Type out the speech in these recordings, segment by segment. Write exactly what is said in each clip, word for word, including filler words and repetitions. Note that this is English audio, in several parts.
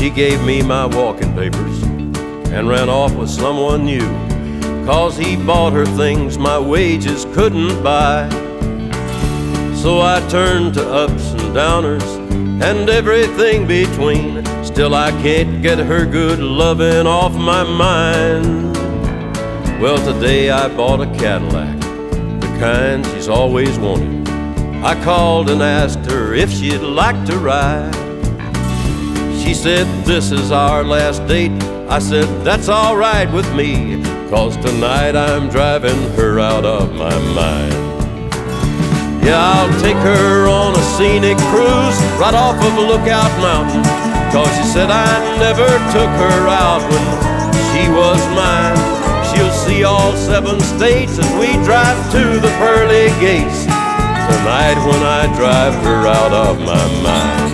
She gave me my walking papers and ran off with someone new, 'cause he bought her things my wages couldn't buy. So I turned to ups and downers and everything between. Still I can't get her good loving off my mind. Well, today I bought a Cadillac, the kind she's always wanted. I called and asked her if she'd like to ride. She said, "This is our last date." I said, "That's all right with me, 'cause tonight I'm driving her out of my mind." Yeah, I'll take her on a scenic cruise right off of Lookout Mountain, 'cause she said I never took her out when she was mine. She'll see all seven states as we drive to the pearly gates tonight when I drive her out of my mind.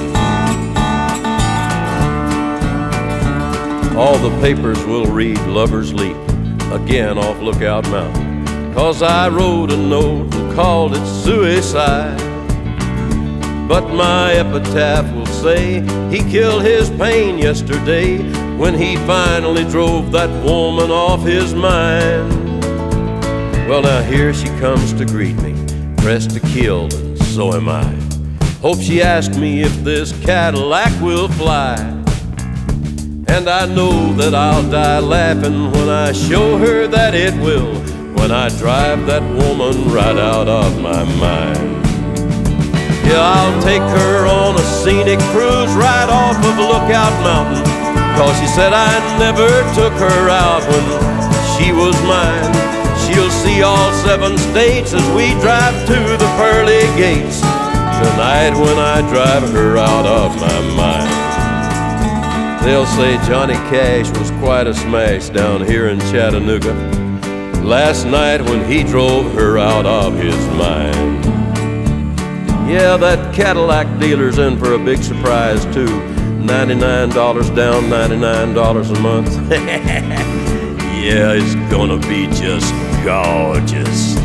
All the papers will read Lover's Leap again off Lookout Mountain, 'cause I wrote a note and called it suicide. But my epitaph will say he killed his pain yesterday when he finally drove that woman off his mind. Well, now here she comes to greet me, pressed to kill, and so am I. Hope she asked me if this Cadillac will fly. And I know that I'll die laughing when I show her that it will, when I drive that woman right out of my mind. Yeah, I'll take her on a scenic cruise right off of Lookout Mountain, 'cause she said I never took her out when she was mine. She'll see all seven states as we drive to the pearly gates tonight when I drive her out of my mind. They'll say Johnny Cash was quite a smash down here in Chattanooga last night when he drove her out of his mind. Yeah, that Cadillac dealer's in for a big surprise too. ninety-nine dollars down, ninety-nine dollars a month. Yeah, it's gonna be just gorgeous.